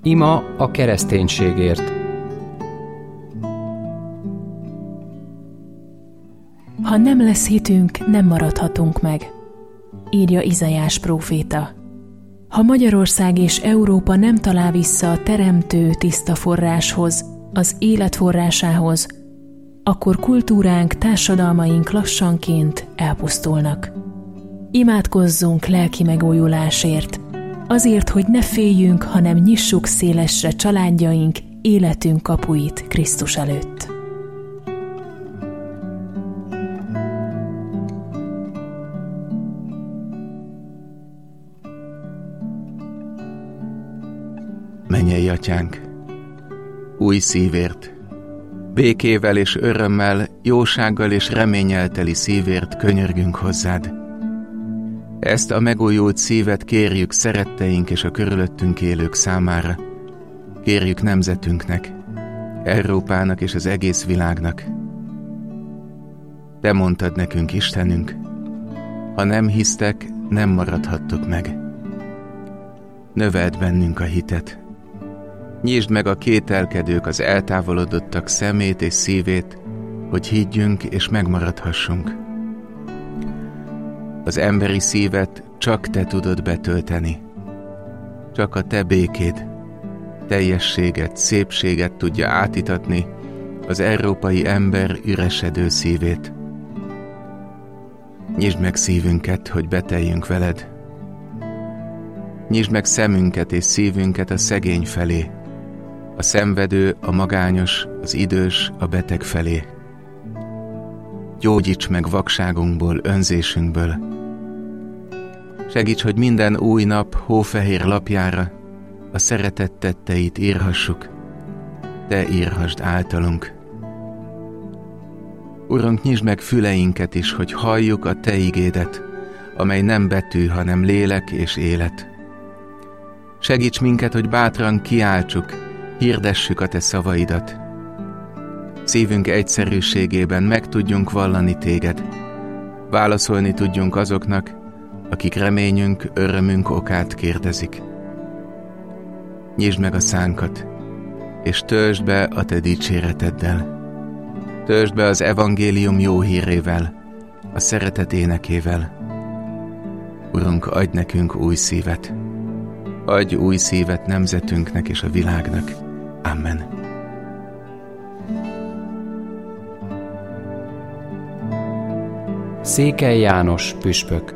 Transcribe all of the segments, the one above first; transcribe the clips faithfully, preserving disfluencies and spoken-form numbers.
Ima a kereszténységért. Ha nem lesz hitünk, nem maradhatunk meg, írja Izaiás próféta. Ha Magyarország és Európa nem talál vissza a teremtő tiszta forráshoz, az élet forrásához, akkor kultúránk, társadalmaink lassanként elpusztulnak. Imádkozzunk lelki megújulásért, azért, hogy ne féljünk, hanem nyissuk szélesre családjaink, életünk kapuit Krisztus előtt. Mennyei Atyánk, új szívért, békével és örömmel, jósággal és reménnyel teli szívért könyörgünk hozzád. Ezt a megújult szívet kérjük szeretteink és a körülöttünk élők számára. Kérjük nemzetünknek, Európának és az egész világnak. Te mondtad nekünk, Istenünk, ha nem hisztek, nem maradhattok meg. Növeld bennünk a hitet. Nyisd meg a kételkedők, az eltávolodottak szemét és szívét, hogy higgyünk és megmaradhassunk. Az emberi szívet csak te tudod betölteni. Csak a te békéd, teljességet, szépséget tudja átítatni az európai ember üresedő szívét. Nyisd meg szívünket, hogy beteljünk veled. Nyisd meg szemünket és szívünket a szegény felé, a szenvedő, a magányos, az idős, a beteg felé. Gyógyíts meg vakságunkból, önzésünkből. Segíts, hogy minden új nap hófehér lapjára a szeretet tetteit írhassuk. Te írhassd általunk. Urunk, nyisd meg füleinket is, hogy halljuk a te igédet, amely nem betű, hanem lélek és élet. Segíts minket, hogy bátran kiáltsuk, hirdessük a te szavaidat. Szívünk egyszerűségében meg tudjunk vallani téged. Válaszolni tudjunk azoknak, akik reményünk, örömünk okát kérdezik. Nyisd meg a szánkat, és töltsd be a te dicséreteddel. Töltsd be az evangélium jó hírével, a szeretet énekével. Urunk, adj nekünk új szívet. Adj új szívet nemzetünknek és a világnak. Amen. Székely János püspök.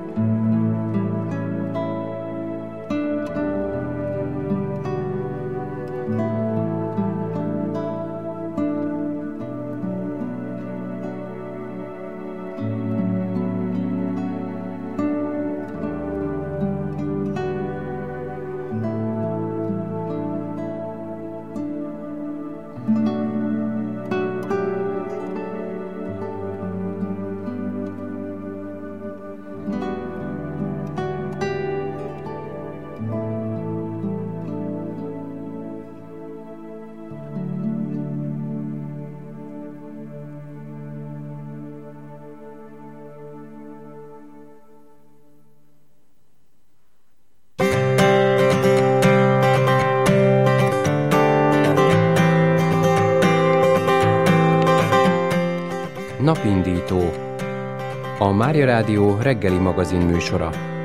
Napindító. A Mária Rádió reggeli magazin műsora.